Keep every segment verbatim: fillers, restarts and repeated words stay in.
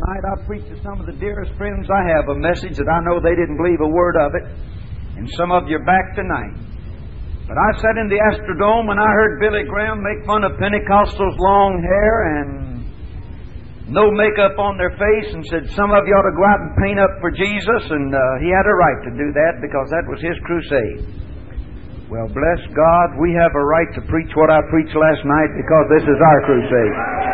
tonight, I preached to some of the dearest friends I have a message that I know they didn't believe a word of it. And some of you are back tonight. But I sat in the Astrodome when I heard Billy Graham make fun of Pentecostals' long hair and no makeup on their face and said some of you ought to go out and paint up for Jesus. And uh, he had a right to do that because that was his crusade. Well, bless God, we have a right to preach what I preached last night because this is our crusade.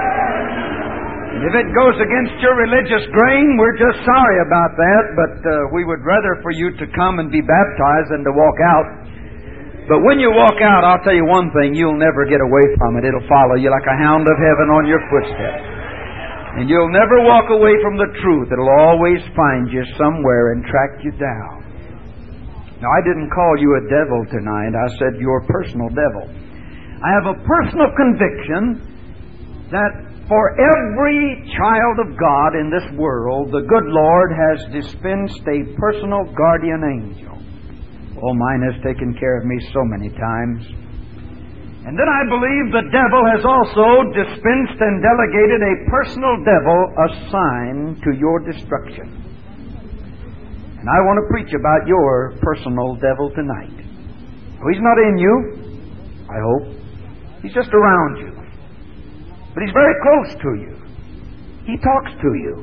And if it goes against your religious grain, we're just sorry about that, but uh, we would rather for you to come and be baptized than to walk out. But when you walk out, I'll tell you one thing, you'll never get away from it. It'll follow you like a hound of heaven on your footsteps. And you'll never walk away from the truth. It'll always find you somewhere and track you down. Now, I didn't call you a devil tonight. I said your personal devil. I have a personal conviction that for every child of God in this world, the good Lord has dispensed a personal guardian angel. Oh, mine has taken care of me so many times. And then I believe the devil has also dispensed and delegated a personal devil assigned to your destruction. And I want to preach about your personal devil tonight. Oh, he's not in you, I hope. He's just around you. But he's very close to you. He talks to you.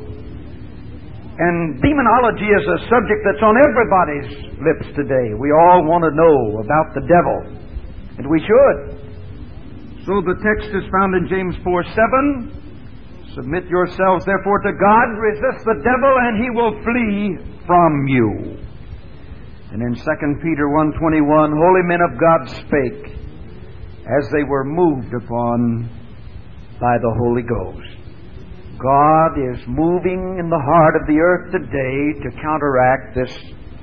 And demonology is a subject that's on everybody's lips today. We all want to know about the devil. And we should. So the text is found in James four seven. Submit yourselves therefore to God, resist the devil, and he will flee from you. And in Second Peter one twenty-one, holy men of God spake as they were moved upon by the Holy Ghost. God is moving in the heart of the earth today to counteract this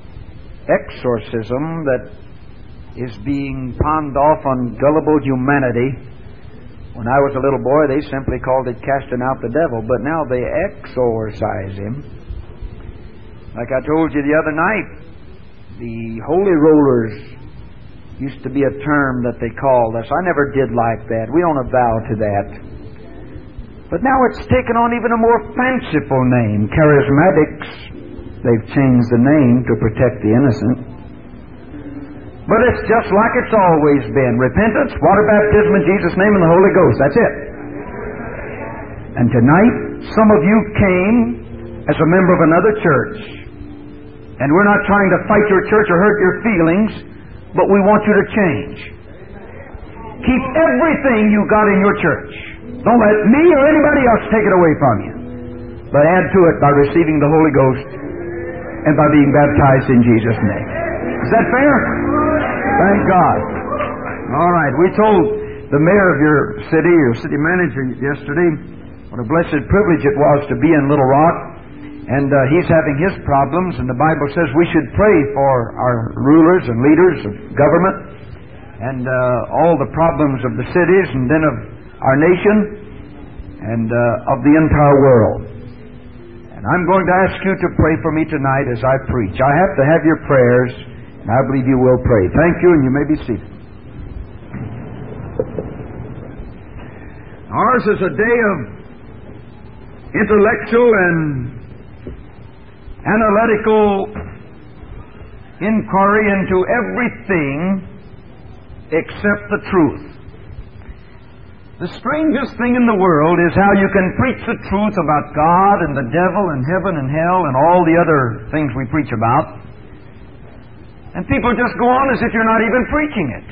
exorcism that is being pawned off on gullible humanity. When I was a little boy, they simply called it casting out the devil, but now they exorcise him. Like I told you the other night, the holy rollers used to be a term that they called us. I never did like that. We don't avow to that. But now it's taken on even a more fanciful name. Charismatics. They've changed the name to protect the innocent. But it's just like it's always been. Repentance, water baptism in Jesus' name, and the Holy Ghost. That's it. And tonight, some of you came as a member of another church. And we're not trying to fight your church or hurt your feelings, but we want you to change. Keep everything you got in your church. Don't let me or anybody else take it away from you. But add to it by receiving the Holy Ghost and by being baptized in Jesus' name. Is that fair? Thank God. All right. We told the mayor of your city, your city manager yesterday, what a blessed privilege it was to be in Little Rock. And uh, he's having his problems, and the Bible says we should pray for our rulers and leaders of government and uh, all the problems of the cities and then of our nation and uh, of the entire world. And I'm going to ask you to pray for me tonight as I preach. I have to have your prayers, and I believe you will pray. Thank you, and you may be seated. Ours is a day of intellectual and analytical inquiry into everything except the truth. The strangest thing in the world is how you can preach the truth about God and the devil and heaven and hell and all the other things we preach about, and people just go on as if you're not even preaching it,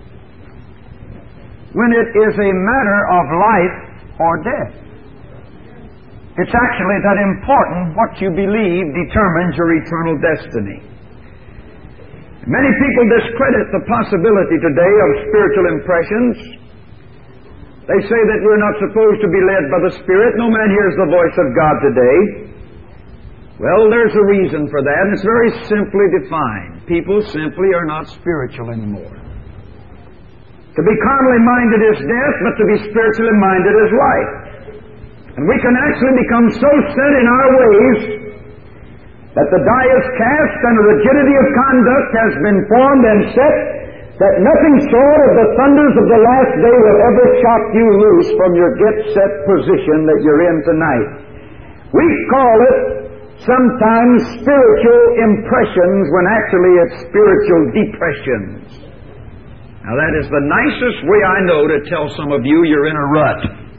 when it is a matter of life or death. It's actually that important. What you believe determines your eternal destiny. Many people discredit the possibility today of spiritual impressions. They say that we're not supposed to be led by the Spirit. No man hears the voice of God today. Well, there's a reason for that, and it's very simply defined. People simply are not spiritual anymore. To be carnally minded is death, but to be spiritually minded is life. And we can actually become so set in our ways that the die is cast and a rigidity of conduct has been formed and set that nothing short of the thunders of the last day will ever shock you loose from your get-set position that you're in tonight. We call it sometimes spiritual impressions when actually it's spiritual depressions. Now that is the nicest way I know to tell some of you you're in a rut.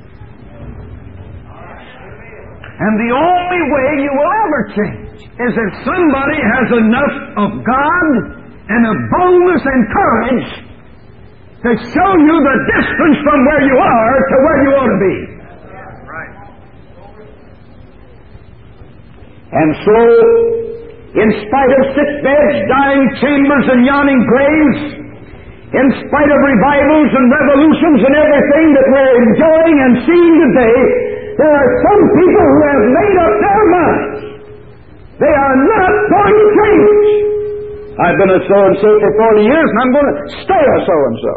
And the only way you will ever change is if somebody has enough of God and of boldness and courage to show you the distance from where you are to where you ought to be. And so, in spite of sick beds, dying chambers, and yawning graves, in spite of revivals and revolutions and everything that we're enjoying and seeing today, there are some people who have made up their minds. They are not going to change. I've been a so-and-so for forty years, and I'm going to stay a so-and-so.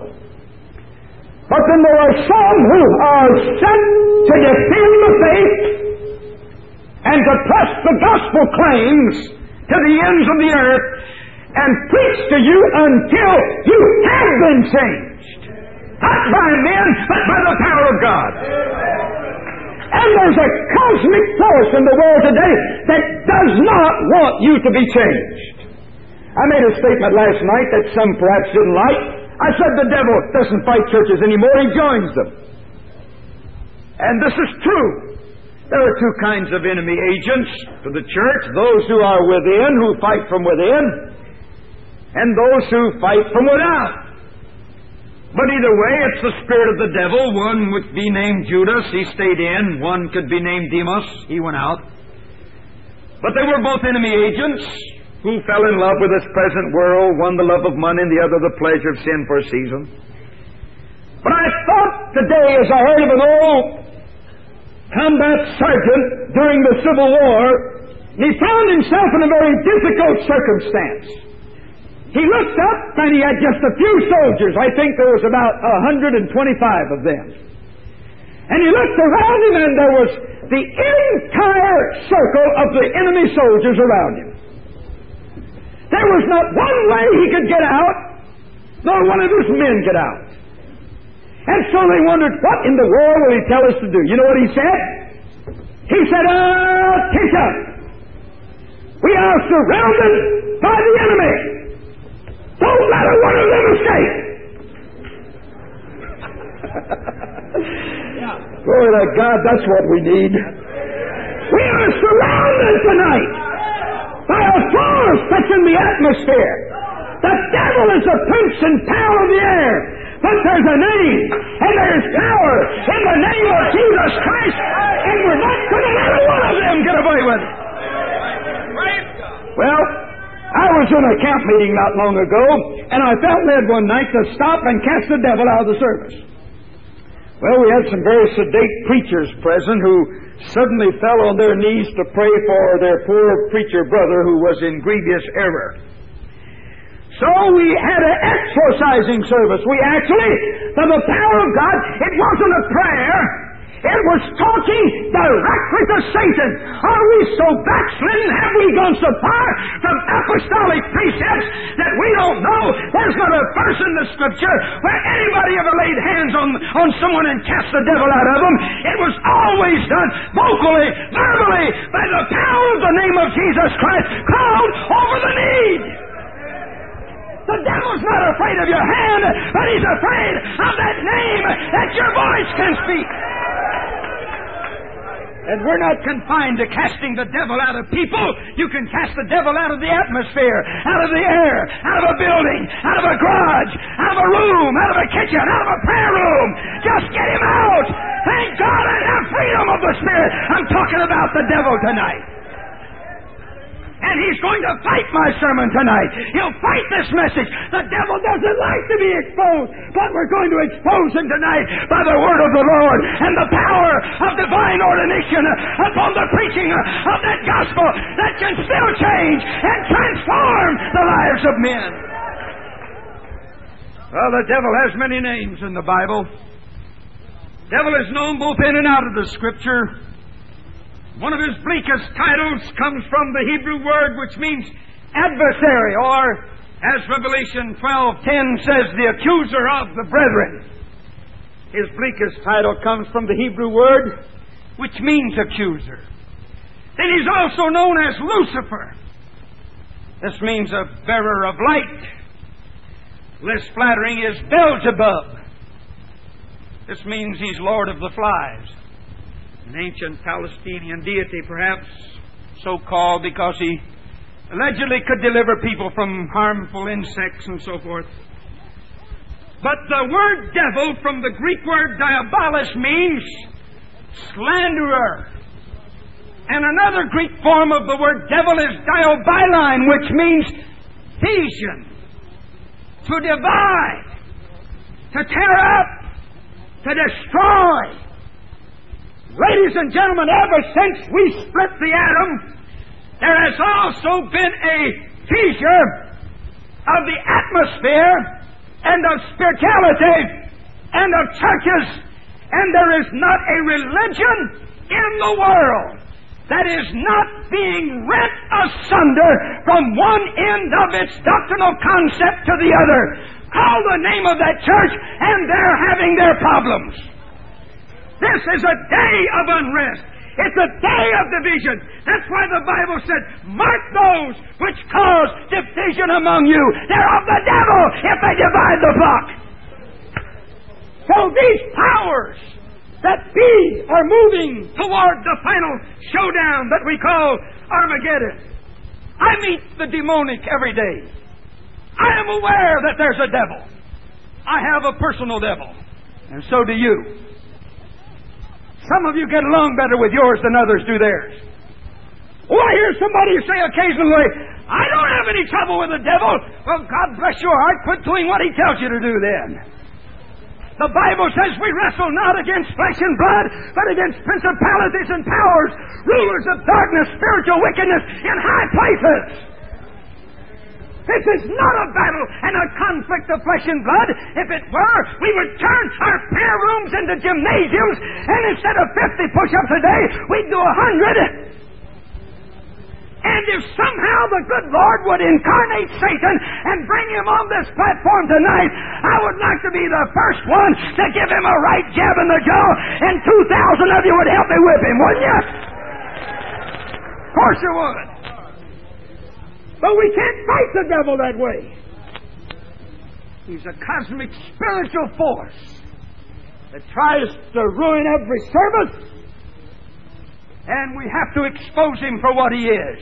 But then there are some who are set to defend the faith and to press the gospel claims to the ends of the earth and preach to you until you have been changed. Not by men, but by the power of God. And there's a cosmic force in the world today that does not want you to be changed. I made a statement last night that some perhaps didn't like. I said the devil doesn't fight churches anymore, he joins them. And this is true. There are two kinds of enemy agents to the church: those who are within, who fight from within, and those who fight from without. But either way, it's the spirit of the devil. One would be named Judas, he stayed in. One could be named Demas, he went out. But they were both enemy agents who fell in love with this present world, one the love of money and the other the pleasure of sin for a season. But I thought today, as I heard of an old combat sergeant during the Civil War, he found himself in a very difficult circumstance. He looked up and he had just a few soldiers. I think there was about one hundred twenty-five of them. And he looked around him and there was the entire circle of the enemy soldiers around him. There was not one way he could get out, nor one of his men get out. And so they wondered, what in the world will he tell us to do? You know what he said? He said, attention! We are surrounded by the enemy. Don't let a one of them escape. Glory to God, that's what we need. We are surrounded tonight by a force that's in the atmosphere. The devil is the prince and power of the air. But there's a name, and there's power in the name of Jesus Christ, and we're not going to let one of them get away with it. Well, I was in a camp meeting not long ago, and I felt led one night to stop and cast the devil out of the service. Well, we had some very sedate preachers present who suddenly fell on their knees to pray for their poor preacher brother who was in grievous error. So we had an exorcising service. We actually, by the power of God, it wasn't a prayer. It was talking directly to Satan. Are we so backslidden? Have we gone so far from apostolic precepts that we don't know? There's not a verse in the Scripture where anybody ever laid hands on, on someone and cast the devil out of them. It was always done vocally, verbally, by the power of the name of Jesus Christ, called over the need. The devil's not afraid of your hand, but he's afraid of that name that your voice can speak. And we're not confined to casting the devil out of people. You can cast the devil out of the atmosphere, out of the air, out of a building, out of a garage, out of a room, out of a kitchen, out of a prayer room. Just get him out. Thank God and have freedom of the Spirit. I'm talking about the devil tonight. And he's going to fight my sermon tonight. He'll fight this message. The devil doesn't like to be exposed, but we're going to expose him tonight by the word of the Lord and the power of divine ordination upon the preaching of that gospel that can still change and transform the lives of men. Well, the devil has many names in the Bible. The devil is known both in and out of the Scripture. One of his bleakest titles comes from the Hebrew word which means adversary, or as Revelation twelve ten says, the accuser of the brethren. His bleakest title comes from the Hebrew word which means accuser. Then he's also known as Lucifer. This means a bearer of light. Less flattering is Beelzebub. This means he's Lord of the Flies. An ancient Palestinian deity, perhaps so called because he allegedly could deliver people from harmful insects and so forth. But the word devil from the Greek word diabolos means slanderer. And another Greek form of the word devil is diobiline, which means division, to divide, to tear up, to destroy. Ladies and gentlemen, ever since we split the atom, there has also been a fissure of the atmosphere and of spirituality and of churches, and there is not a religion in the world that is not being rent asunder from one end of its doctrinal concept to the other. Call the name of that church and they're having their problems. This is a day of unrest. It's a day of division. That's why the Bible said, mark those which cause division among you. They're of the devil if they divide the flock. So these powers that be are moving toward the final showdown that we call Armageddon. I meet the demonic every day. I am aware that there's a devil. I have a personal devil. And so do you. Some of you get along better with yours than others do theirs. Oh, I hear somebody say occasionally, I don't have any trouble with the devil. Well, God bless your heart. Quit doing what he tells you to do then. The Bible says we wrestle not against flesh and blood, but against principalities and powers, rulers of darkness, spiritual wickedness in high places. This is not a battle and a conflict of flesh and blood. If it were, we would turn our prayer rooms into gymnasiums, and instead of fifty push-ups a day, we'd do a hundred. And if somehow the good Lord would incarnate Satan and bring him on this platform tonight, I would like to be the first one to give him a right jab in the jaw, and two thousand of you would help me whip him, wouldn't you? Of course you would. But we can't fight the devil that way. He's a cosmic spiritual force that tries to ruin every service. And we have to expose him for what he is.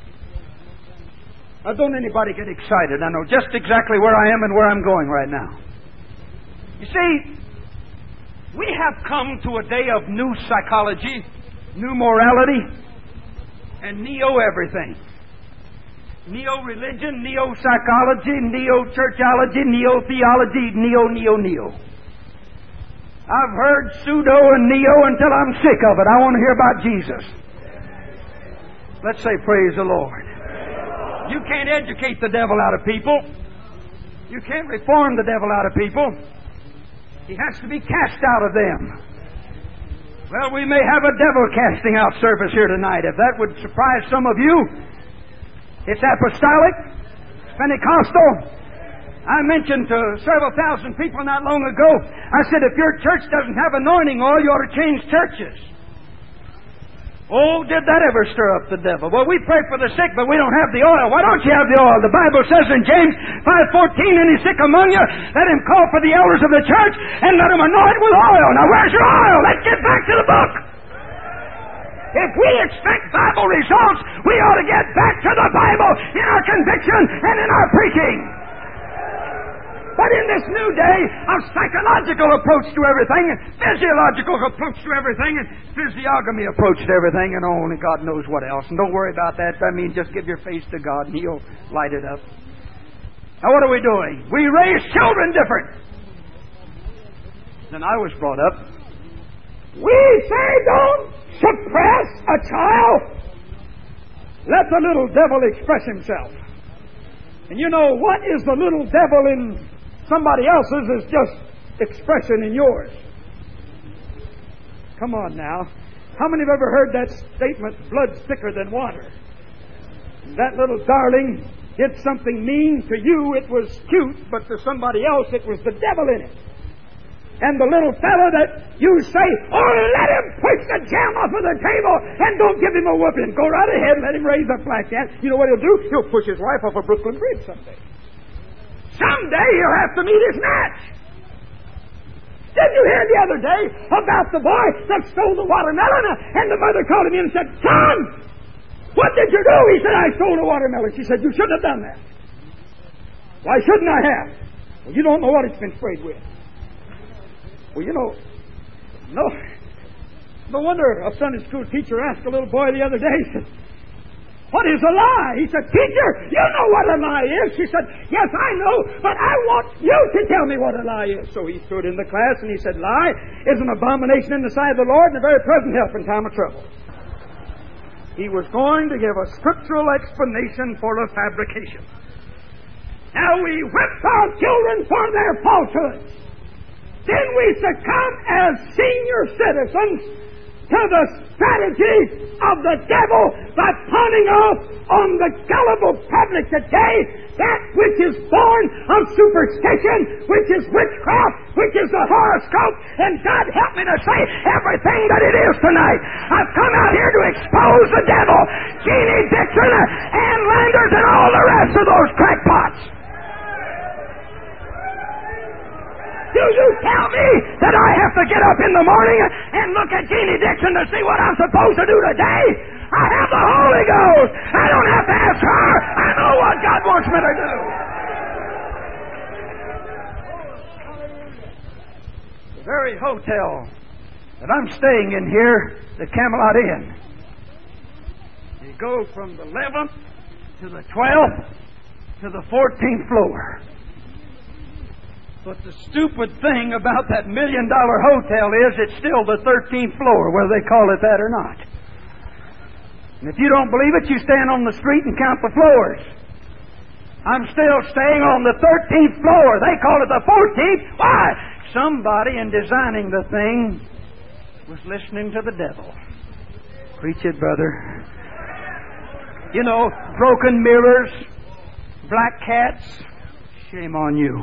Now, don't anybody get excited. I know just exactly where I am and where I'm going right now. You see, we have come to a day of new psychology, new morality, and neo-everything. Neo-religion, neo-psychology, neo-churchology, neo-theology, neo-neo-neo. I've heard pseudo and neo until I'm sick of it. I want to hear about Jesus. Let's say praise the Lord. You can't educate the devil out of people. You can't reform the devil out of people. He has to be cast out of them. Well, we may have a devil casting out service here tonight. If that would surprise some of you, it's apostolic, Pentecostal. I mentioned to several thousand people not long ago, I said, if your church doesn't have anointing oil, you ought to change churches. Oh, did that ever stir up the devil? Well, we pray for the sick, but we don't have the oil. Why don't you have the oil? The Bible says in James five fourteen, any sick among you, let him call for the elders of the church and let him anoint with oil. Now, where's your oil? Let's get back to the book. If we expect Bible results, we ought to get back to the Bible in our conviction and in our preaching. But in this new day of psychological approach to everything, and physiological approach to everything, and physiognomy approach to everything, and only God knows what else. And don't worry about that. I mean, just give your face to God and He'll light it up. Now what are we doing? We raise children different than I was brought up. We say don't suppress a child. Let the little devil express himself. And you know, what is the little devil in somebody else's is just expression in yours. Come on now. How many have ever heard that statement, blood's thicker than water? That little darling did something mean. To you it was cute, but to somebody else it was the devil in it. And the little fellow that you say, oh, let him push the jam off of the table and don't give him a whooping. Go right ahead, let him raise up like that. You know what he'll do? He'll push his wife off a Brooklyn Bridge someday. Someday he'll have to meet his match. Didn't you hear the other day about the boy that stole the watermelon? And the mother called him in and said, son, what did you do? He said, I stole the watermelon. She said, you shouldn't have done that. Why shouldn't I have? Well, you don't know what it's been sprayed with. Well, you know, no, no wonder a Sunday school teacher asked a little boy the other day, he said, what is a lie? He said, teacher, you know what a lie is. She said, yes, I know, but I want you to tell me what a lie is. So he stood in the class and he said, lie is an abomination in the sight of the Lord and a very present help in time of trouble. He was going to give a scriptural explanation for a fabrication. Now we whip our children for their falsehoods. Then we succumb as senior citizens to the strategy of the devil by pawning off on the gullible public today that which is born of superstition, which is witchcraft, which is the horoscope, and God help me to say everything that it is tonight. I've come out here to expose the devil, Jeannie Dixon, Ann Landers, and all the rest of those crackpots. Do you tell me that I have to get up in the morning and look at Jeannie Dixon to see what I'm supposed to do today? I have the Holy Ghost. I don't have to ask her. I know what God wants me to do. The very hotel that I'm staying in here, the Camelot Inn, you go from the eleventh to the twelfth to the fourteenth floor. But the stupid thing about that million dollar hotel is it's still the thirteenth floor, whether they call it that or not. And if you don't believe it, you stand on the street and count the floors. I'm still staying on the thirteenth floor. They call it the fourteenth. Why? Somebody in designing the thing was listening to the devil. Preach it, brother. You know, broken mirrors, black cats. Shame on you.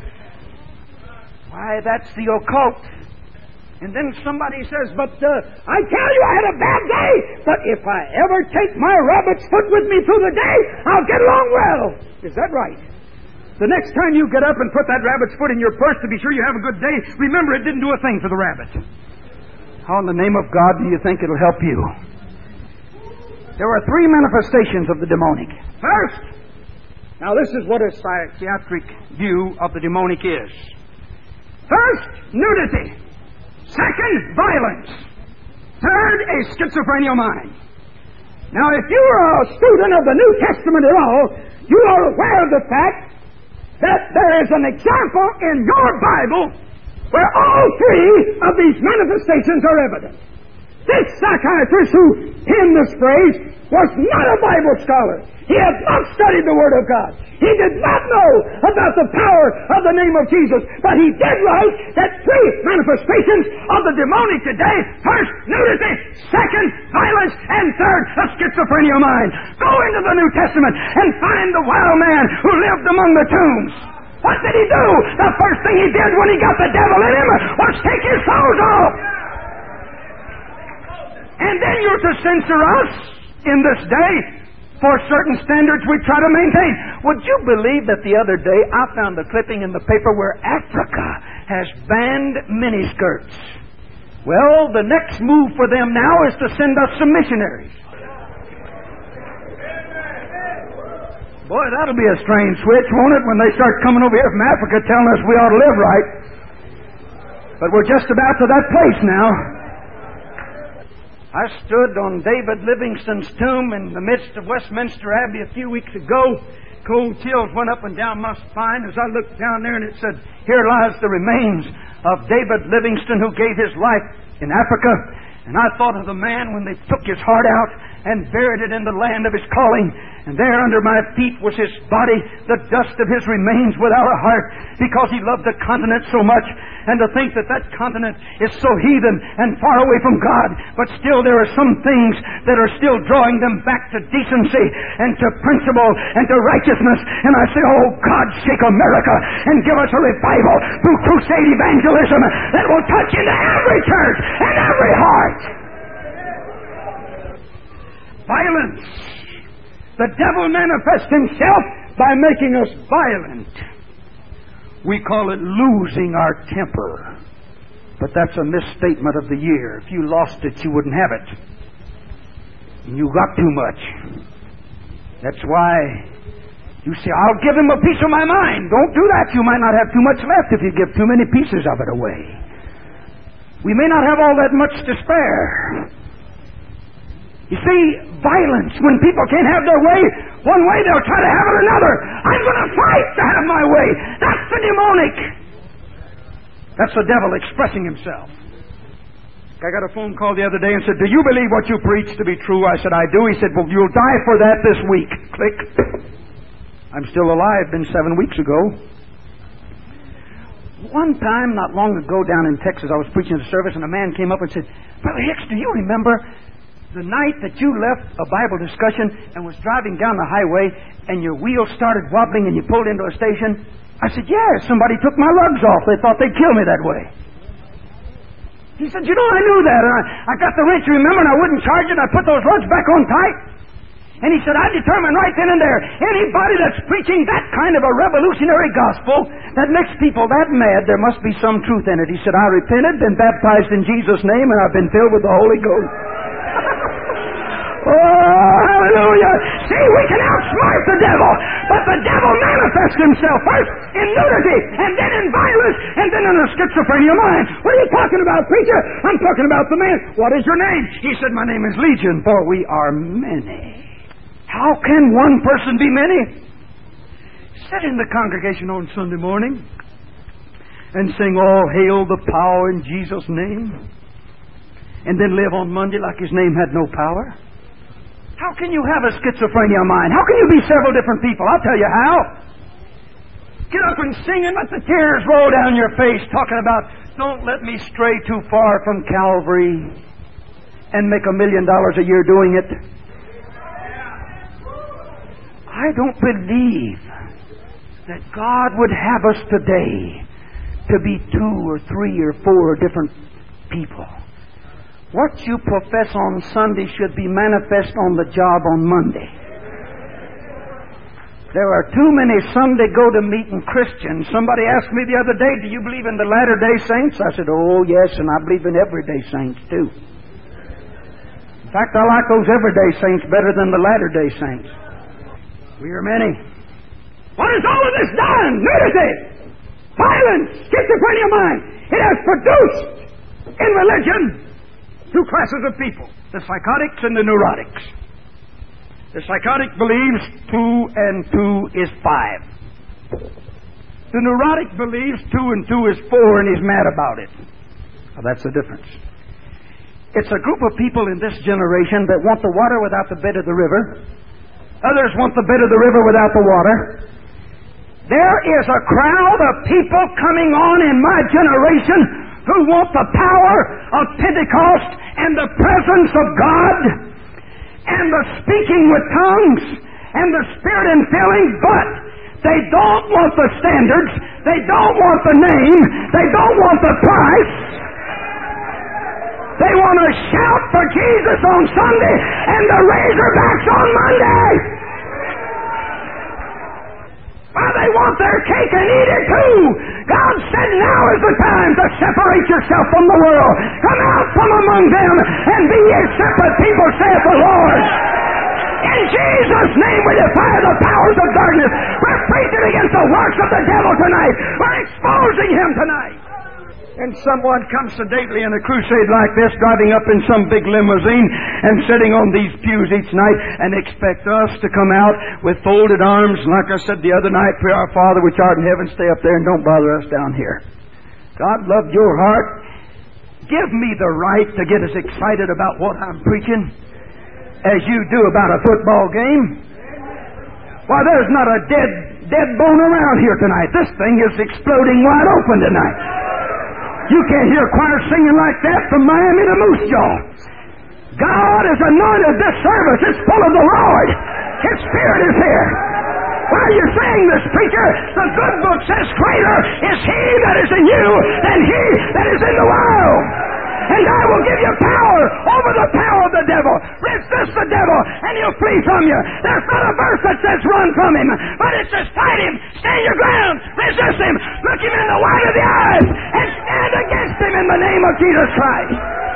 Why, that's the occult. And then somebody says, but uh, I tell you, I had a bad day. But if I ever take my rabbit's foot with me through the day, I'll get along well. Is that right? The next time you get up and put that rabbit's foot in your purse to be sure you have a good day, remember it didn't do a thing for the rabbit. How in the name of God do you think it'll help you? There are three manifestations of the demonic. First, now this is what a psychiatric view of the demonic is. First, nudity. Second, violence. Third, a schizophrenic mind. Now, if you are a student of the New Testament at all, you are aware of the fact that there is an example in your Bible where all three of these manifestations are evident. This psychiatrist who penned this phrase was not a Bible scholar. He had not studied the Word of God. He did not know about the power of the name of Jesus. But he did write that three manifestations of the demonic today. First, nudity. Second, violence. And third, a schizophrenia mind. Go into the New Testament and find the wild man who lived among the tombs. What did he do? The first thing he did when he got the devil in him was take his clothes off. And then you're to censor us in this day for certain standards we try to maintain. Would you believe that the other day I found a clipping in the paper where Africa has banned miniskirts? Well, the next move for them now is to send us some missionaries. Boy, that'll be a strange switch, won't it, when they start coming over here from Africa telling us we ought to live right. But we're just about to that place now. I stood on David Livingstone's tomb in the midst of Westminster Abbey a few weeks ago. Cold chills went up and down my spine as I looked down there, and it said, here lies the remains of David Livingstone, who gave his life in Africa. And I thought of the man when they took his heart out and buried it in the land of his calling. And there under my feet was his body, the dust of his remains without a heart, because he loved the continent so much. And to think that that continent is so heathen and far away from God, but still there are some things that are still drawing them back to decency and to principle and to righteousness. And I say, oh God, shake America and give us a revival through crusade evangelism that will touch into every church and every heart. Violence. The devil manifests himself by making us violent. We call it losing our temper. But that's a misstatement of the year. If you lost it, you wouldn't have it. You got too much. That's why you say, I'll give him a piece of my mind. Don't do that. You might not have too much left if you give too many pieces of it away. We may not have all that much to spare. You see, violence, when people can't have their way one way, they'll try to have it another. I'm going to fight to have my way. That's the demonic. That's the devil expressing himself. I got a phone call the other day and said, do you believe what you preach to be true? I said, I do. He said, well, you'll die for that this week. Click. I'm still alive. Been seven weeks ago. One time, not long ago, down in Texas, I was preaching a service, and a man came up and said, Brother Hicks, do you remember the night that you left a Bible discussion and was driving down the highway and your wheels started wobbling and you pulled into a station? I said, yes, somebody took my lugs off. They thought they'd kill me that way. He said, you know, I knew that. And I, I got the wrench, remember, and I wouldn't charge it. I put those lugs back on tight. And he said, I determined right then and there, anybody that's preaching that kind of a revolutionary gospel that makes people that mad, there must be some truth in it. He said, I repented, been baptized in Jesus' name, and I've been filled with the Holy Ghost. Oh, hallelujah. See, we can outsmart the devil, but the devil manifests himself first in nudity, and then in violence, and then in a schizophrenia mind. What are you talking about, preacher? I'm talking about the man. What is your name? He said, my name is Legion, for we are many. How can one person be many? Sit in the congregation on Sunday morning and sing, all hail the power in Jesus' name, and then live on Monday like his name had no power? How can you have a schizophrenia mind? How can you be several different people? I'll tell you how. Get up and sing and let the tears roll down your face, talking about, don't let me stray too far from Calvary and make a million dollars a year doing it. I don't believe that God would have us today to be two or three or four different people. What you profess on Sunday should be manifest on the job on Monday. There are too many Sunday go-to-meeting Christians. Somebody asked me the other day, do you believe in the Latter-day Saints? I said, oh, yes, and I believe in everyday saints, too. In fact, I like those everyday saints better than the Latter-day Saints. We are many. What has all of this done? Nudity, violence, schizophrenia mind. It has produced in religion two classes of people, the psychotics and the neurotics. The psychotic believes two and two is five. The neurotic believes two and two is four and he's mad about it. Well, that's the difference. It's a group of people in this generation that want the water without the bed of the river. Others want the bed of the river without the water. There is a crowd of people coming on in my generation who want the power of Pentecost and the presence of God and the speaking with tongues and the Spirit and filling, but they don't want the standards, they don't want the name, they don't want the price. They want to shout for Jesus on Sunday and the Razorbacks on Monday. Well, they want their cake and eat it too. God said now is the time to separate yourself from the world. Come out from among them and be ye separate people, saith the Lord. In Jesus' name we defy the powers of darkness. We're preaching against the works of the devil tonight. We're exposing him tonight. And someone comes sedately in a crusade like this, driving up in some big limousine and sitting on these pews each night and expect us to come out with folded arms. Like I said the other night, pray our Father which art in heaven, stay up there and don't bother us down here. God loved your heart. Give me the right to get as excited about what I'm preaching as you do about a football game. Why, there's not a dead, dead bone around here tonight. This thing is exploding wide open tonight. You can't hear choir singing like that from Miami to Moose Jaw. God has anointed this service. It's full of the Lord. His Spirit is here. Why are you saying this, preacher? The good book says, greater is He that is in you than he that is in the world. And I will give you power over the power of the devil. Resist the devil, and he'll flee from you. There's not a verse that says run from him, but it says fight him, stand your ground, resist him, look him in the white of the eyes, and stand against him in the name of Jesus Christ.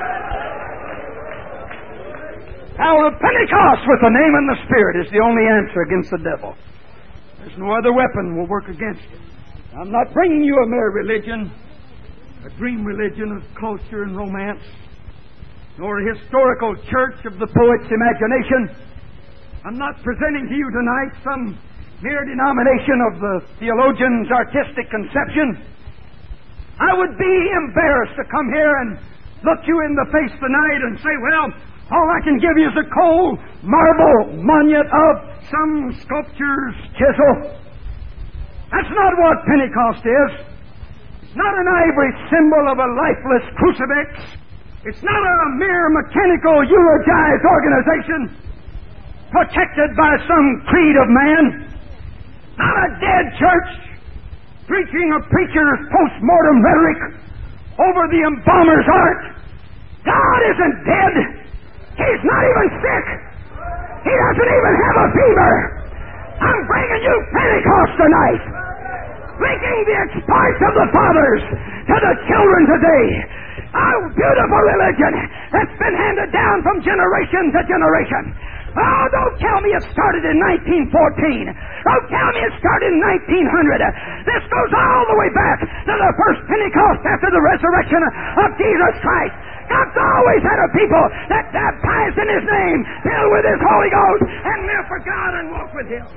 Power of Pentecost with the name and the Spirit is the only answer against the devil. There's no other weapon will work against it. I'm not bringing you a mere religion, a dream religion of culture and romance, nor a historical church of the poet's imagination. I'm not presenting to you tonight some mere denomination of the theologian's artistic conception. I would be embarrassed to come here and look you in the face tonight and say, well, all I can give you is a cold marble monument of some sculpture's chisel. That's not what Pentecost is. It's not an ivory symbol of a lifeless crucifix. It's not a mere mechanical eulogized organization protected by some creed of man. Not a dead church preaching a preacher's post-mortem rhetoric over the embalmer's art. God isn't dead. He's not even sick. He doesn't even have a fever. I'm bringing you Pentecost tonight. Linking the exploits of the fathers to the children today. A beautiful religion that's been handed down from generation to generation. Oh, don't tell me it started in nineteen fourteen. Don't tell me it started in nineteen hundred. This goes all the way back to the first Pentecost after the resurrection of Jesus Christ. God's always had a people that baptized in His name, filled with His Holy Ghost, and live for God and walk with Him.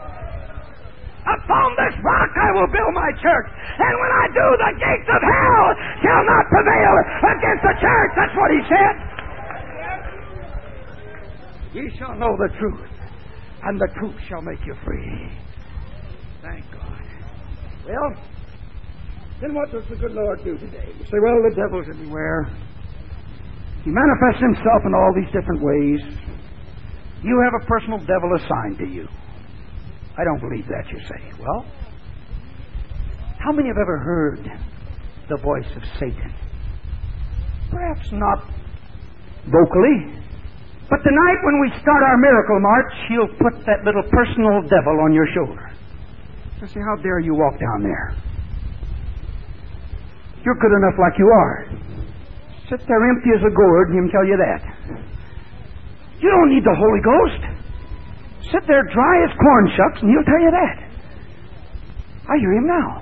Upon this rock I will build my church, and when I do, the gates of hell shall not prevail against the church. That's what He said. Ye shall know the truth, and the truth shall make you free. Thank God. Well, then what does the good Lord do today? You say, well, the devil's everywhere. He manifests himself in all these different ways. You have a personal devil assigned to you. I don't believe that, you say. Well, how many have ever heard the voice of Satan? Perhaps not vocally, but tonight when we start our miracle march, he'll put that little personal devil on your shoulder. You say, how dare you walk down there? You're good enough like you are. Sit there empty as a gourd and he'll tell you that. You don't need the Holy Ghost. Sit there dry as corn shucks and he'll tell you that. I hear him now.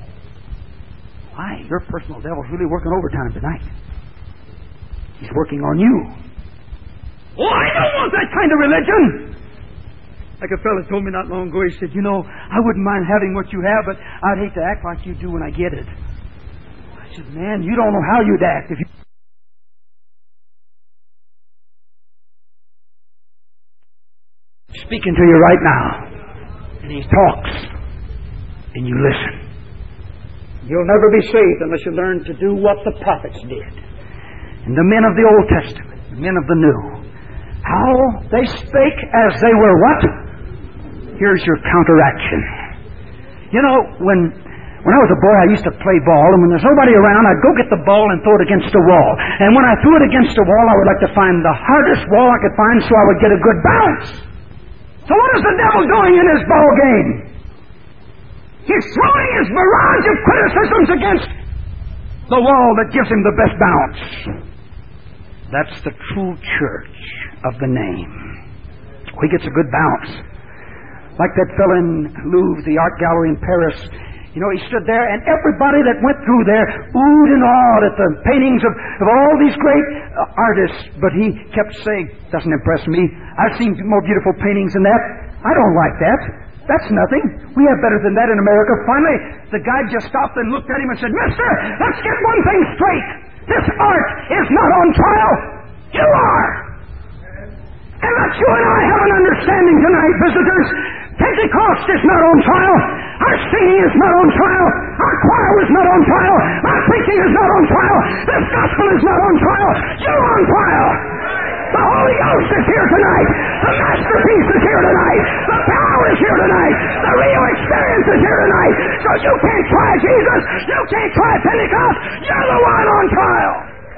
Why, your personal devil's really working overtime tonight. He's working on you. Oh, I don't want that kind of religion. Like a fellow told me not long ago, he said, you know, I wouldn't mind having what you have, but I'd hate to act like you do when I get it. I said, man, you don't know how you'd act if you... Speaking to you right now, and He talks, and you listen. You'll never be saved unless you learn to do what the prophets did. And the men of the Old Testament, the men of the New, how they spake as they were what? Here's your counteraction. You know, when when I was a boy, I used to play ball, and when there's nobody around, I'd go get the ball and throw it against the wall. And when I threw it against the wall, I would like to find the hardest wall I could find so I would get a good bounce. So what is the devil doing in his ball game? He's throwing his barrage of criticisms against the wall that gives him the best bounce. That's the true church of the name. He gets a good bounce. Like that fellow in Louvre, the art gallery in Paris. You know, he stood there, and everybody that went through there oohed and awed at the paintings of, of all these great uh, artists. But he kept saying, doesn't impress me. I've seen more beautiful paintings than that. I don't like that. That's nothing. We have better than that in America. Finally, the guy just stopped and looked at him and said, Mister, let's get one thing straight. This art is not on trial. You are. And let you and I have an understanding tonight, visitors. Pentecost is not on trial. Our singing is not on trial. Our choir is not on trial. Our preaching is not on trial. This gospel is not on trial. You're on trial. The Holy Ghost is here tonight. The masterpiece is here tonight. The power is here tonight. The real experience is here tonight. So you can't try Jesus. You can't try Pentecost. You're the one on trial.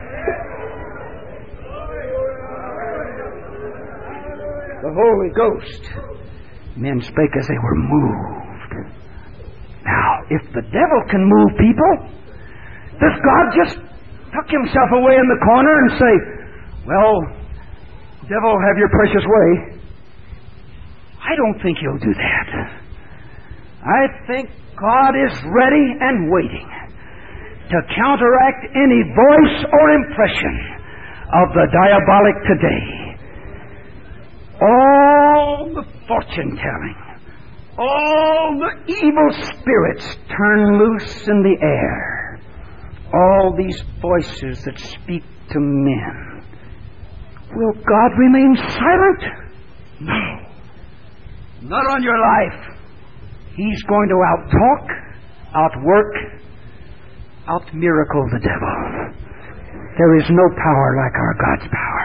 The Holy Ghost. Men spake as they were moved. Now, if the devil can move people, does God just tuck himself away in the corner and say, well, devil, have your precious way? I don't think he'll do that. I think God is ready and waiting to counteract any voice or impression of the diabolic today. All the fortune-telling, all the evil spirits turn loose in the air. All these voices that speak to men. Will God remain silent? No. Not on your life. He's going to out-talk, out-work, out-miracle the devil. There is no power like our God's power.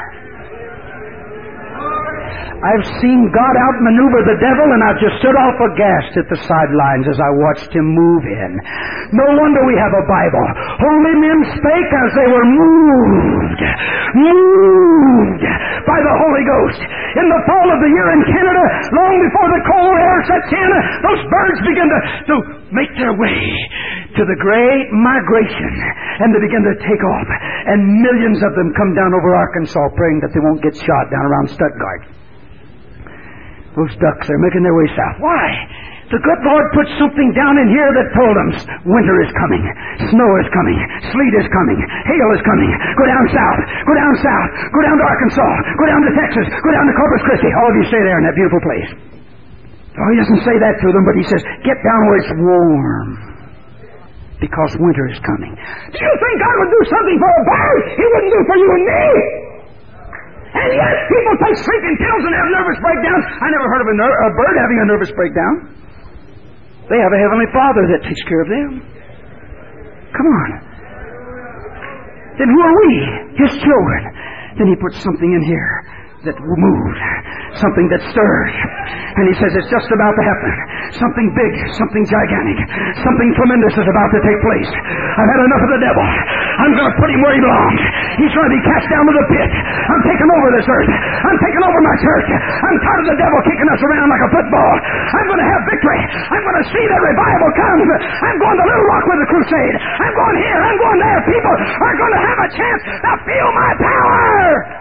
I've seen God outmaneuver the devil, and I've just stood off aghast at the sidelines as I watched him move in. No wonder we have a Bible. Holy men spake as they were moved, moved by the Holy Ghost. In the fall of the year in Canada, long before the cold air sets in, those birds begin to, to make their way to the great migration, and they begin to take off. And millions of them come down over Arkansas praying that they won't get shot down around Stuttgart. Those ducks are making their way south. Why? The good Lord put something down in here that told them winter is coming, snow is coming, sleet is coming, hail is coming. Go down south, go down south, go down to Arkansas, go down to Texas, go down to Corpus Christi. All of you stay there in that beautiful place. Oh, he doesn't say that to them, but he says, get down where it's warm, because winter is coming. Do you think God would do something for a bird He wouldn't do for you and me? And yet people take sleeping pills and have nervous breakdowns. I never heard of a, ner- a bird having a nervous breakdown. They have a Heavenly Father that takes care of them. Come on. Then who are we? His children. Then He puts something in here that moved, something that stirred. And He says it's just about to happen. Something big, something gigantic, something tremendous is about to take place. I've had enough of the devil. I'm going to put him where he belongs. He's going to be cast down to the pit. I'm taking over this earth. I'm taking over my church. I'm tired of the devil kicking us around like a football. I'm going to have victory. I'm going to see that revival come. I'm going to Little Rock with a crusade. I'm going here. I'm going there. People are going to have a chance to feel my power.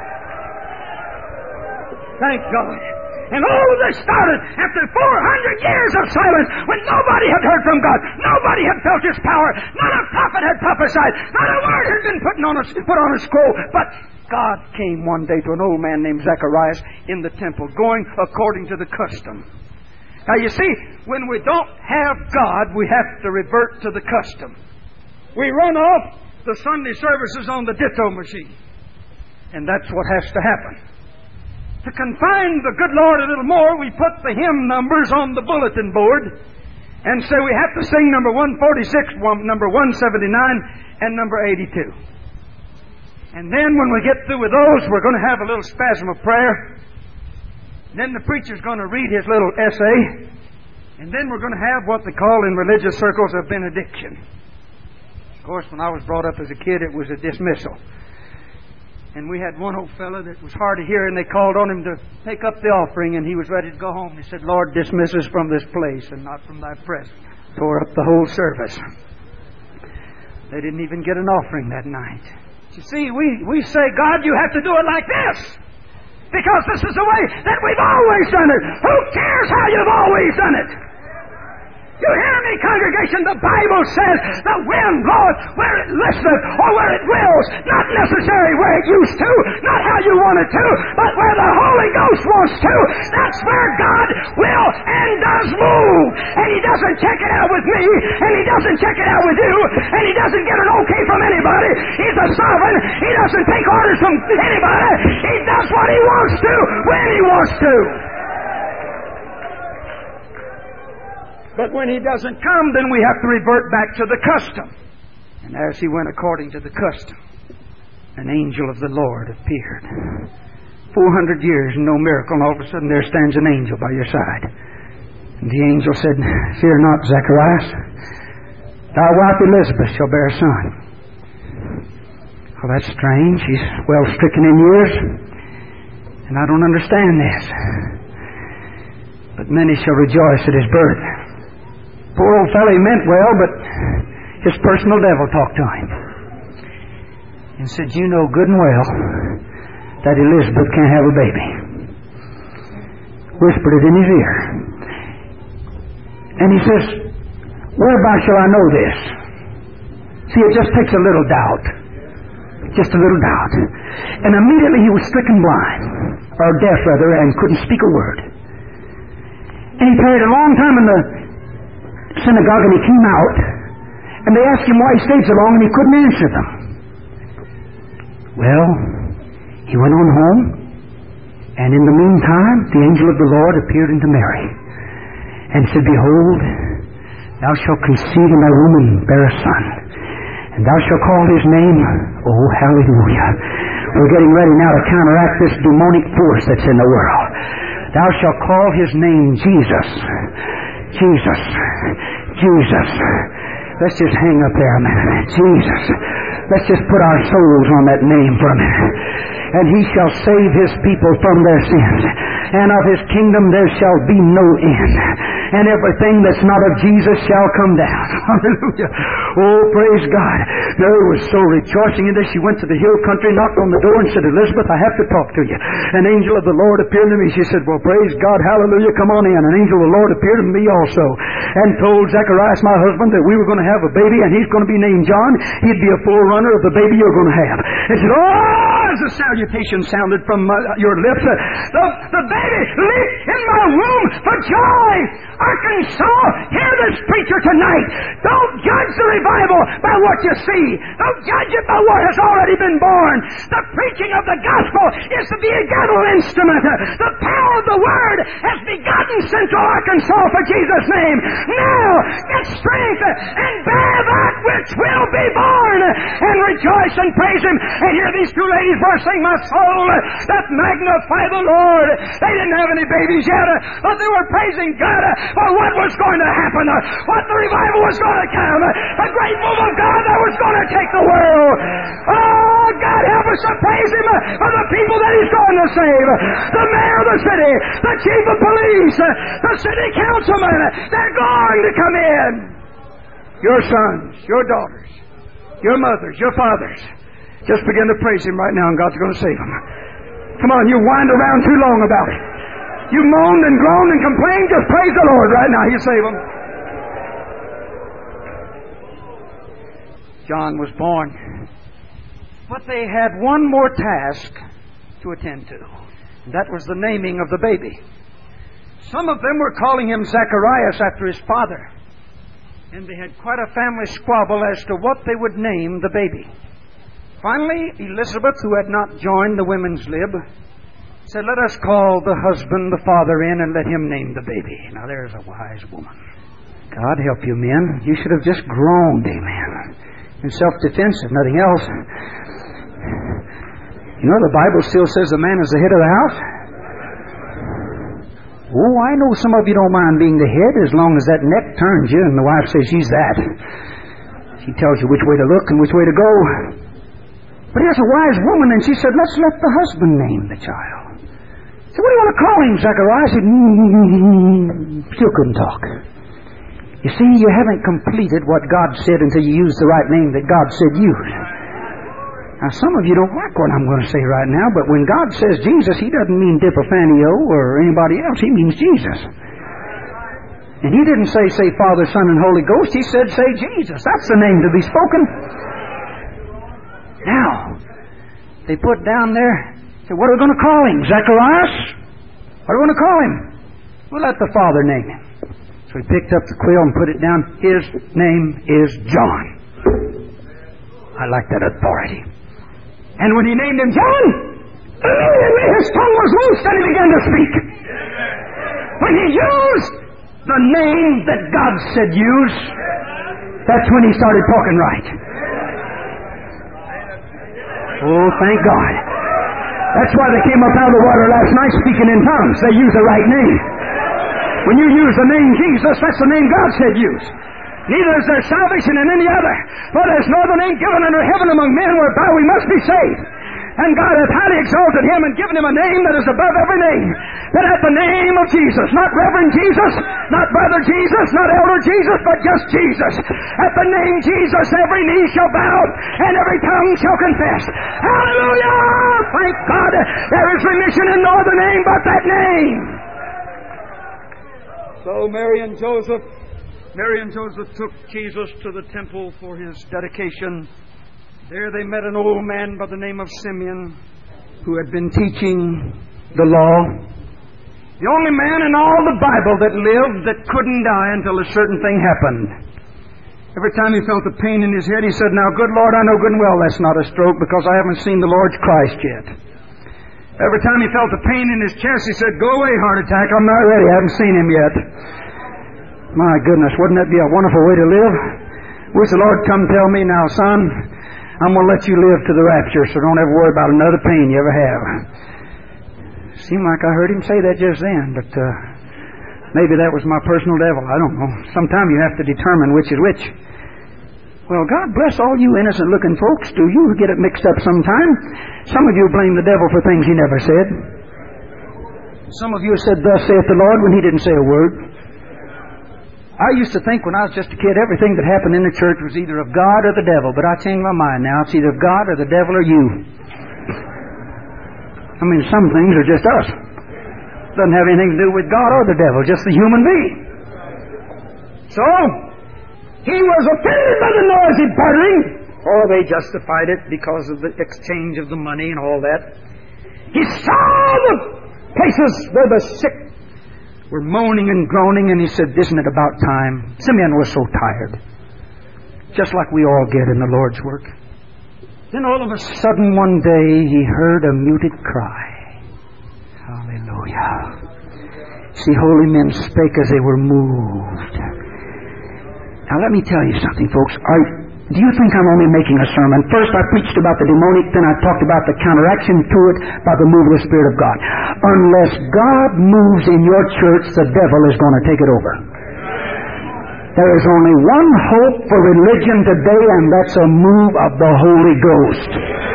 Thank God. And all of this started after four hundred years of silence when nobody had heard from God. Nobody had felt His power. Not a prophet had prophesied. Not a word had been put on a, put on a scroll. But God came one day to an old man named Zacharias in the temple, going according to the custom. Now you see, when we don't have God, we have to revert to the custom. We run off the Sunday services on the ditto machine. And that's what has to happen. To confine the good Lord a little more, we put the hymn numbers on the bulletin board and say we have to sing number one forty-six, number one seventy-nine, and number eighty-two. And then when we get through with those, we're going to have a little spasm of prayer. And then the preacher's going to read his little essay. And then we're going to have what they call in religious circles a benediction. Of course, when I was brought up as a kid, it was a dismissal. And we had one old fellow that was hard to hear, and they called on him to take up the offering, and he was ready to go home. He said, Lord, dismiss us from this place and not from thy presence. Tore up the whole service. They didn't even get an offering that night. You see, we, we say, God, you have to do it like this. Because this is the way that we've always done it. Who cares how you've always done it? You hear me, congregation? The Bible says the wind blows where it listeth or where it wills. Not necessarily where it used to, not how you want it to, but where the Holy Ghost wants to. That's where God will and does move. And He doesn't check it out with me, and He doesn't check it out with you, and He doesn't get an okay from anybody. He's a sovereign. He doesn't take orders from anybody. He does what He wants to, when He wants to. But when he doesn't come, then we have to revert back to the custom. And as he went according to the custom, an angel of the Lord appeared. Four hundred years and no miracle, and all of a sudden there stands an angel by your side. And the angel said, "Fear not, Zacharias. Thy wife Elizabeth shall bear a son." Oh, that's strange. He's well stricken in years, and I don't understand this. But many shall rejoice at his birth. Poor old fellow, he meant well, but his personal devil talked to him and said, "You know good and well that Elizabeth can't have a baby." Whispered it in his ear. And he says, "Whereby shall I know this?" See, it just takes a little doubt. Just a little doubt. And immediately he was stricken blind, or deaf rather, and couldn't speak a word. And he tarried a long time in the synagogue, and he came out, and they asked him why he stayed so long, and he couldn't answer them. Well, he went on home, and in the meantime, the angel of the Lord appeared unto Mary, and said, "Behold, thou shalt conceive in thy womb and bear a son, and thou shalt call his name," oh, hallelujah. We're getting ready now to counteract this demonic force that's in the world. "Thou shalt call his name Jesus." Jesus. Jesus. Let's just hang up there a minute. Jesus. Let's just put our souls on that name for a minute. "And he shall save his people from their sins. And of his kingdom there shall be no end. And everything that's not of Jesus shall come down." Hallelujah. Oh, praise God. Mary was so rejoicing in this. She went to the hill country, knocked on the door, and said, "Elizabeth, I have to talk to you." An angel of the Lord appeared to me. She said, "Well, praise God. Hallelujah. Come on in." An angel of the Lord appeared to me also, and told Zacharias, my husband, that we were going to have a baby, and he's going to be named John. He'd be a forerunner of the baby you're going to have. And she said, "Oh," as the salutation sounded from uh, your lips, uh, the, the baby leaped in my womb for joy. Arkansas, hear this preacher tonight. Don't judge the revival by what you see. Don't judge it by what has already been born. The preaching of the gospel is the begettal instrument. The power of the word has begotten Central Arkansas for Jesus' name. Now, get strength and bear that which will be born, and rejoice and praise him. And hear these two ladies verse sing, "My soul that magnify the Lord." They didn't have any babies yet, but they were praising God for what was going to happen, what the revival was going to come, the great move of God that was going to take the world. Oh, God help us to praise him for the people that he's going to save. The mayor of the city, the chief of police, the city councilman, they're going to come in. Your sons, your daughters, your mothers, your fathers, just begin to praise him right now, and God's going to save them. Come on, you wind around too long about it. You moaned and groaned and complained. Just praise the Lord right now. He'll save them. John was born, but they had one more task to attend to. And that was the naming of the baby. Some of them were calling him Zacharias after his father, and they had quite a family squabble as to what they would name the baby. Finally, Elizabeth, who had not joined the women's lib, said, "Let us call the husband, the father, in, and let him name the baby." Now, there's a wise woman. God help you, men. You should have just groaned, amen. In self-defense, if nothing else. You know, the Bible still says the man is the head of the house. Oh, I know some of you don't mind being the head as long as that neck turns you and the wife says she's that. She tells you which way to look and which way to go. But here's a wise woman, and she said, "Let's let the husband name the child." So what do you want to call him, Zacharias? He mm, still couldn't talk. You see, you haven't completed what God said until you use the right name that God said use. Now, some of you don't like what I'm going to say right now, but when God says Jesus, He doesn't mean Dipafanio or anybody else. He means Jesus. And He didn't say, say Father, Son, and Holy Ghost. He said, say Jesus. That's the name to be spoken. Now, they put down there, said, what are we going to call him? Zacharias? What are we going to call him? We'll let the Father name him. So he picked up the quill and put it down. His name is John. I like that authority. And when he named him John, immediately his tongue was loosed and he began to speak. When he used the name that God said use, that's when he started talking right. Oh, thank God. That's why they came up out of the water last night speaking in tongues. They used the right name. When you use the name Jesus, that's the name God said use. Neither is there salvation in any other, for there's no other name given under heaven among men whereby we must be saved. And God hath highly exalted him and given him a name that is above every name. That at the name of Jesus, not Reverend Jesus, not Brother Jesus, not Elder Jesus, but just Jesus. At the name Jesus, every knee shall bow and every tongue shall confess. Hallelujah! Thank God, there is remission in no other name but that name. So Mary and Joseph, Mary and Joseph took Jesus to the temple for his dedication. There they met an old man by the name of Simeon who had been teaching the law. The only man in all the Bible that lived that couldn't die until a certain thing happened. Every time he felt a pain in his head, he said, "Now, good Lord, I know good and well that's not a stroke because I haven't seen the Lord's Christ yet." Every time he felt a pain in his chest, he said, "Go away, heart attack, I'm not ready, I haven't seen him yet." My goodness, wouldn't that be a wonderful way to live? Wish the Lord come tell me, "Now, son, I'm going to let you live to the rapture, so don't ever worry about another pain you ever have." Seemed like I heard him say that just then, but uh, maybe that was my personal devil. I don't know. Sometimes you have to determine which is which. Well, God bless all you innocent-looking folks. Do you get it mixed up sometime? Some of you blame the devil for things he never said. Some of you said, "Thus saith the Lord," when he didn't say a word. I used to think when I was just a kid, everything that happened in the church was either of God or the devil. But I changed my mind now. It's either of God or the devil or you. I mean, some things are just us. Doesn't have anything to do with God or the devil, just the human being. So, he was offended by the noisy bartering. Oh, they justified it because of the exchange of the money and all that. He saw the places where the sick were moaning and groaning, and he said, "Isn't it about time?" Simeon was so tired, just like we all get in the Lord's work. Then all of a sudden one day he heard a muted cry. Hallelujah. See, holy men spake as they were moved. Now let me tell you something, folks. Are, do you think I'm only making a sermon? First I preached about the demonic, then I talked about the counteraction to it by the move of the Spirit of God. Unless God moves in your church, the devil is going to take it over. There is only one hope for religion today, and that's a move of the Holy Ghost.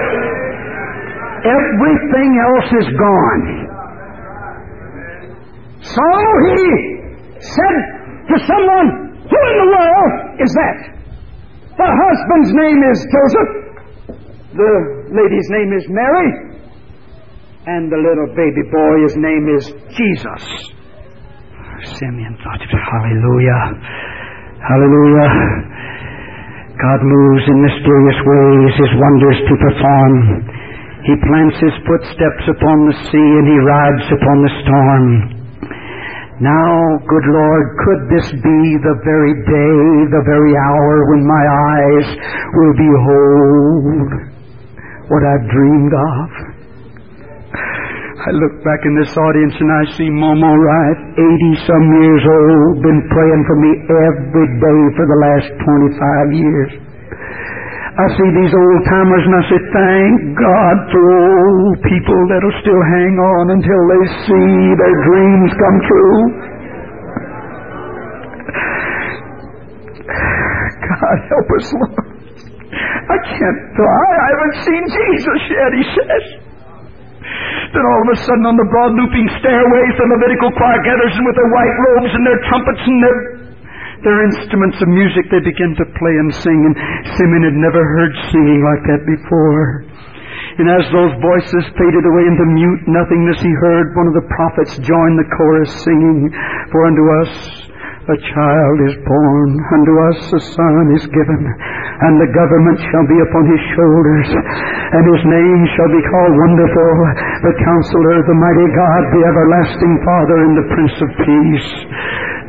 Everything else is gone. So he said to someone, "Who in the world is that?" The husband's name is Joseph. The lady's name is Mary. And the little baby boy, his name is Jesus. Simeon thought, hallelujah. Hallelujah. God moves in mysterious ways, his wonders to perform. He plants his footsteps upon the sea and he rides upon the storm. Now, good Lord, could this be the very day, the very hour when my eyes will behold what I've dreamed of? I look back in this audience and I see Momo Wright, eighty-some years old, been praying for me every day for the last twenty-five years. I see these old-timers and I say, thank God for old people that'll still hang on until they see their dreams come true. God help us, Lord. I can't fly. I haven't seen Jesus yet, he says. Then all of a sudden on the broad looping stairways, the Levitical choir gathers in with their white robes and their trumpets and their Their instruments of music, they begin to play and sing, and Simeon had never heard singing like that before. And as those voices faded away into mute nothingness, he heard one of the prophets join the chorus singing, "For unto us a child is born, unto us a son is given, and the government shall be upon his shoulders, and his name shall be called Wonderful, the Counselor, the Mighty God, the Everlasting Father, and the Prince of Peace."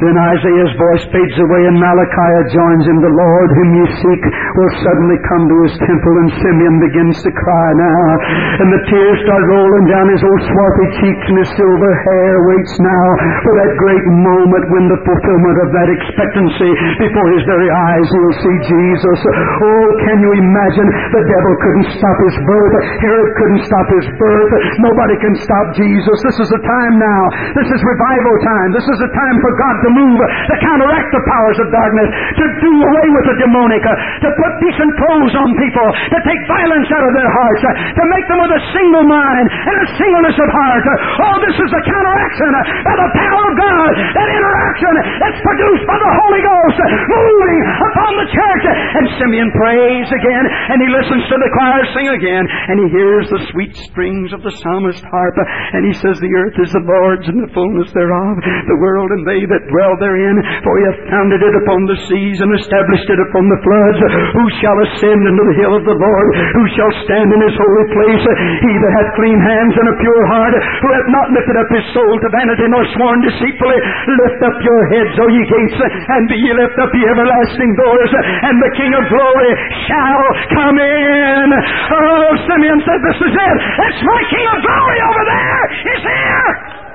Then Isaiah's voice fades away and Malachi joins him. The Lord whom you seek will suddenly come to his temple, and Simeon begins to cry now. And the tears start rolling down his old swarthy cheeks, and his silver hair waits now for that great moment when the fulfillment of that expectancy before his very eyes he'll see Jesus. Oh, can you imagine? The devil couldn't stop his birth. Herod couldn't stop his birth. Nobody can stop Jesus. This is the time now. This is revival time. This is the time for God to move, to counteract the powers of darkness, to do away with the demonic, to put decent clothes on people, to take violence out of their hearts, to make them with a single mind and a singleness of heart. Oh, this is the counteraction by the power of God, that interaction that's produced by the Holy Ghost moving upon the church. And Simeon prays again, and he listens to the choir sing again, and he hears the sweet strings of the psalmist harp, and he says, the earth is the Lord's and the fullness thereof, the world and they that dwell therein. For he hath founded it upon the seas and established it upon the floods. Who shall ascend into the hill of the Lord? Who shall stand in his holy place? He that hath clean hands and a pure heart, who hath not lifted up his soul to vanity nor sworn deceitfully. Lift up your heads, O ye gates, and be ye lift up ye everlasting doors, and the King of glory shall come in. Oh, Simeon said, this is it. That's my King of glory over there. He's here.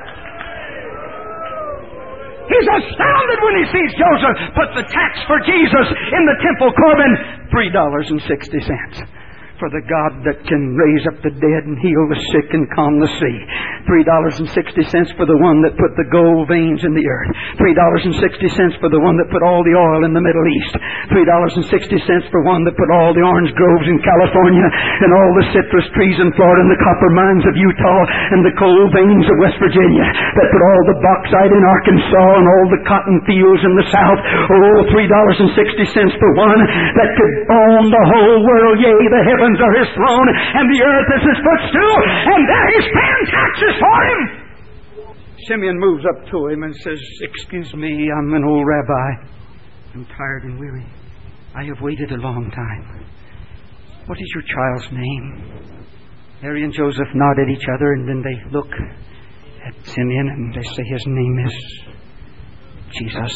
He's astounded when he sees Joseph put the tax for Jesus in the temple corbin, three dollars and sixty cents. For the God that can raise up the dead and heal the sick and calm the sea. three dollars and sixty cents for the one that put the gold veins in the earth. three dollars and sixty cents for the one that put all the oil in the Middle East. three dollars and sixty cents for one that put all the orange groves in California and all the citrus trees in Florida and the copper mines of Utah and the coal veins of West Virginia. That put all the bauxite in Arkansas and all the cotton fields in the South. Oh, three dollars and sixty cents for one that could own the whole world. Yea, the heavens are his throne, and the earth is his footstool, and there he's paying taxes for him. Simeon moves up to him and says, excuse me, I'm an old rabbi. I'm tired and weary. I have waited a long time. What is your child's name? Mary and Joseph nod at each other, and then they look at Simeon and they say, his name is Jesus.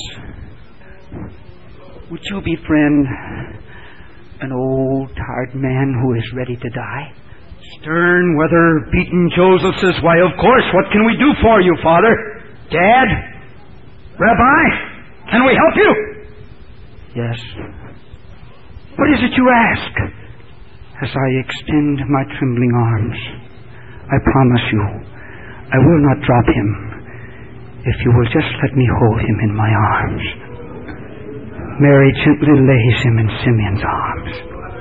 Would you befriend an old, tired man who is ready to die? Stern, weather-beaten Joseph says, why, of course, what can we do for you, Father? Dad? Rabbi? Can we help you? Yes. What is it you ask? As I extend my trembling arms, I promise you, I will not drop him if you will just let me hold him in my arms. Mary gently lays him in Simeon's arms.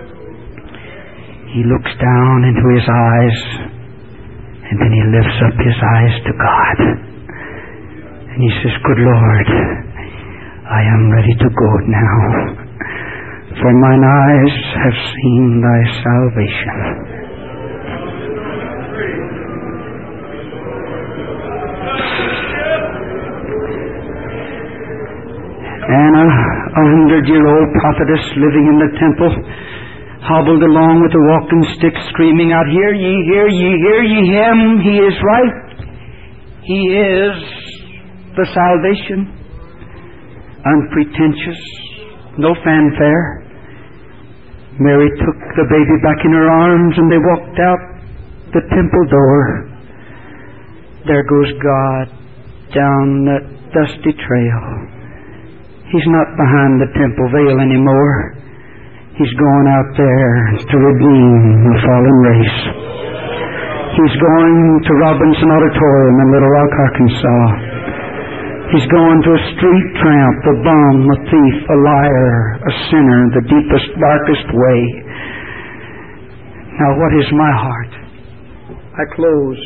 He looks down into his eyes, and then he lifts up his eyes to God. And he says, good Lord, I am ready to go now, for mine eyes have seen thy salvation. Anna, a hundred-year-old prophetess living in the temple, hobbled along with a walking stick, screaming out, hear ye, hear ye, hear ye him. He is right. He is the salvation. Unpretentious, no fanfare. Mary took the baby back in her arms, and they walked out the temple door. There goes God down that dusty trail. He's not behind the temple veil anymore. He's going out there to redeem the fallen race. He's going to Robinson Auditorium in Little Rock, Arkansas. He's going to a street tramp, a bum, a thief, a liar, a sinner, the deepest, darkest way. Now, what is my heart? I close.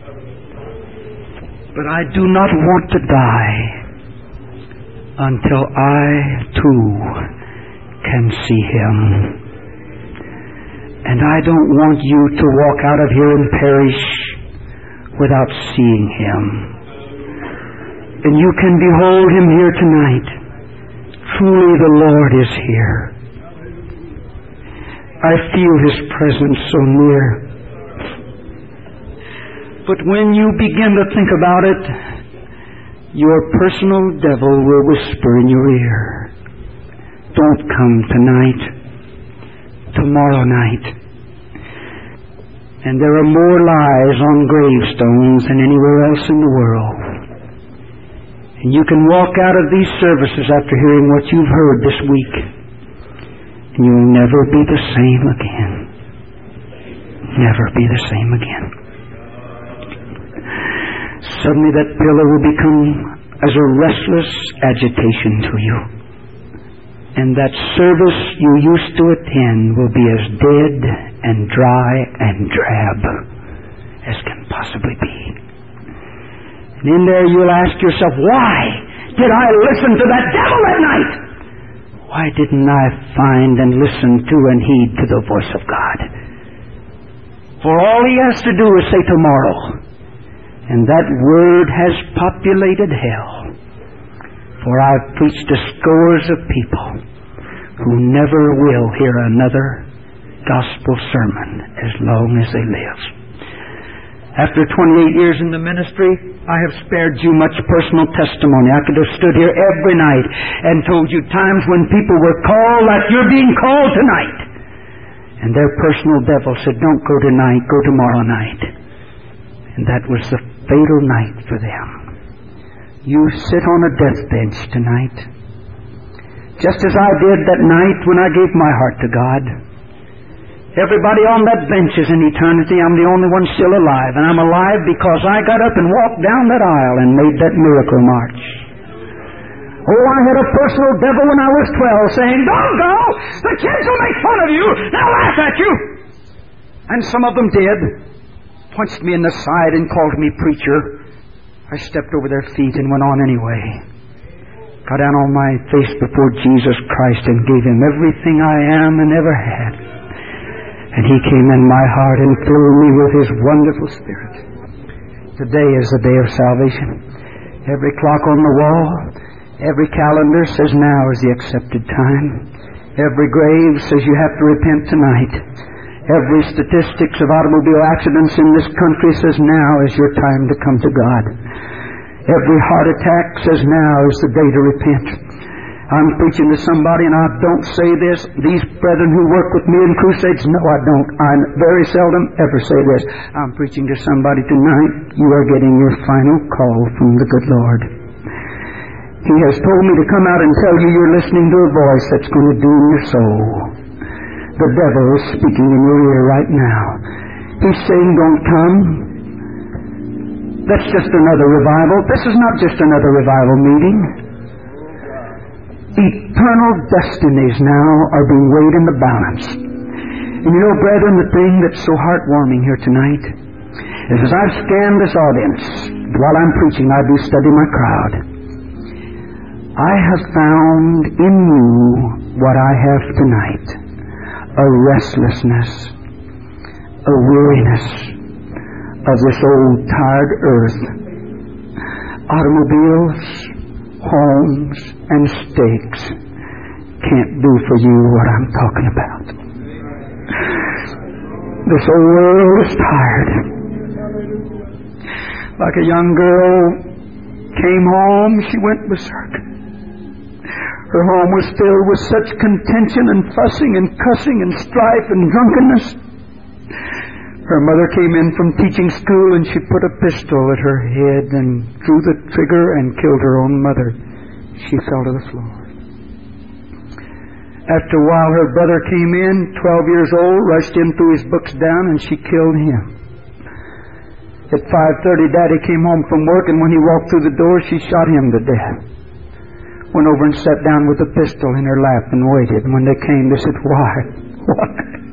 But I do not want to die until I, too, can see him. And I don't want you to walk out of here and perish without seeing him. And you can behold him here tonight. Truly the Lord is here. I feel his presence so near. But when you begin to think about it, your personal devil will whisper in your ear, don't come tonight, tomorrow night. And there are more lies on gravestones than anywhere else in the world. And you can walk out of these services after hearing what you've heard this week, and you'll never be the same again. Never be the same again. Suddenly that pillar will become as a restless agitation to you. And that service you used to attend will be as dead and dry and drab as can possibly be. And in there you'll ask yourself, why did I listen to that devil that night? Why didn't I find and listen to and heed to the voice of God? For all he has to do is say tomorrow. And that word has populated hell. For I've preached to scores of people who never will hear another gospel sermon as long as they live. After twenty-eight years in the ministry, I have spared you much personal testimony. I could have stood here every night and told you times when people were called like you're being called tonight. And their personal devil said, don't go tonight, go tomorrow night. And that was the fatal night for them. You sit on a death bench tonight, just as I did that night when I gave my heart to God. Everybody on that bench is in eternity. I'm the only one still alive. And I'm alive because I got up and walked down that aisle and made that miracle march. Oh, I had a personal devil when I was twelve saying, don't go! The kids will make fun of you! They'll laugh at you! And some of them did. Punched me in the side and called me preacher. I stepped over their feet and went on anyway. Got down on my face before Jesus Christ and gave Him everything I am and ever had. And He came in my heart and filled me with His wonderful Spirit. Today is the day of salvation. Every clock on the wall, every calendar says now is the accepted time. Every grave says you have to repent tonight. Every statistics of automobile accidents in this country says now is your time to come to God. Every heart attack says now is the day to repent. I'm preaching to somebody, and I don't say this. These brethren who work with me in crusades, no, I don't. I very seldom ever say this. I'm preaching to somebody tonight. You are getting your final call from the good Lord. He has told me to come out and tell you you're listening to a voice that's going to doom your soul. The devil is speaking in your ear right now. He's saying, don't come. That's just another revival. This is not just another revival meeting. Eternal destinies now are being weighed in the balance. And you know, brethren, the thing that's so heartwarming here tonight is as I've scanned this audience, while I'm preaching, I do study my crowd. I have found in you what I have tonight. A restlessness, a weariness of this old tired earth. Automobiles, homes, and stakes can't do for you what I'm talking about. This old world is tired. Like a young girl came home, she went berserk. Her home was filled with such contention and fussing and cussing and strife and drunkenness. Her mother came in from teaching school and she put a pistol at her head and drew the trigger and killed her own mother. She fell to the floor. After a while, her brother came in, twelve years old, rushed in, threw his books down, and she killed him. At five thirty, Daddy came home from work, and when he walked through the door, she shot him to death. Went over and sat down with a pistol in her lap and waited. And when they came, they said, why? Why?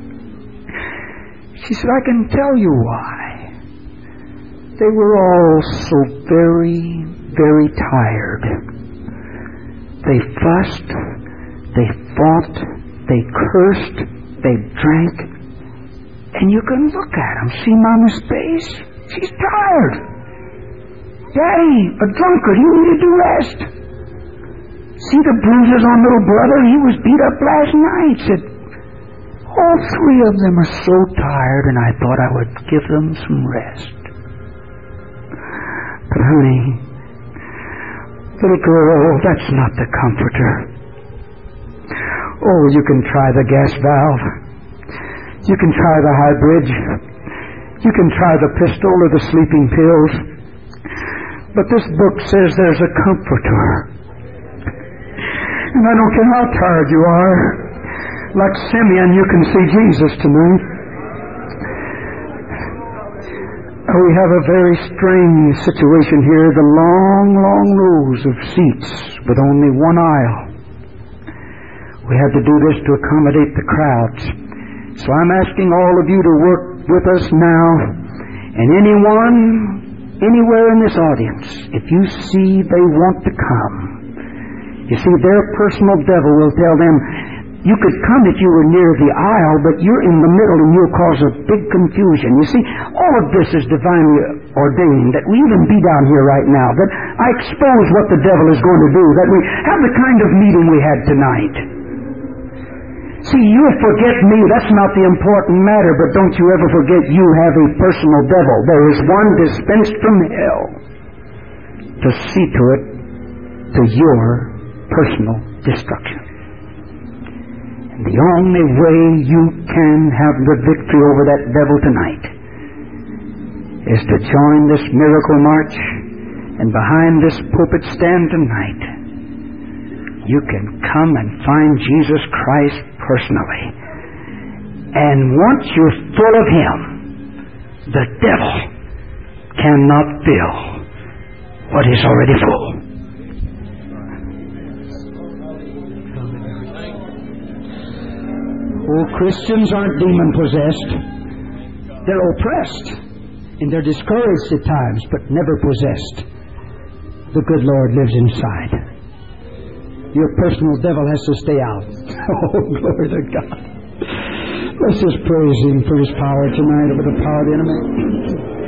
She said, I can tell you why. They were all so very, very tired. They fussed, they fought, they cursed, they drank. And you can look at them, see Mama's face. She's tired. Daddy, a drunkard, he needed to rest. See the bruises on little brother? He was beat up last night. Said, all three of them are so tired, and I thought I would give them some rest. But honey, Little girl, that's not the Comforter. Oh, you can try the gas valve. You can try the high bridge. You can try the pistol or the sleeping pills. But this book says there's a Comforter. And I don't care how tired you are. Like Simeon, you can see Jesus tonight. We have a very strange situation here. The long, long rows of seats with only one aisle. We had to do this to accommodate the crowds. So I'm asking all of you to work with us now. And anyone, anywhere in this audience, if you see they want to come, you see, their personal devil will tell them, you could come if you were near the aisle, but you're in the middle and you'll cause a big confusion. You see, all of this is divinely ordained, that we even be down here right now, that I expose what the devil is going to do, that we have the kind of meeting we had tonight. See, you'll forget me, that's not the important matter, but don't you ever forget you have a personal devil. There is one dispensed from hell to see to it, to your personal destruction. And the only way you can have the victory over that devil tonight is to join this miracle march, and behind this pulpit stand tonight, you can come and find Jesus Christ personally. And once you're full of Him, the devil cannot fill what is already full. Oh, Christians aren't demon-possessed. They're oppressed, and they're discouraged at times, but never possessed. The good Lord lives inside. Your personal devil has to stay out. Oh, glory to God. Let's just praise Him for His power tonight over the power of the enemy.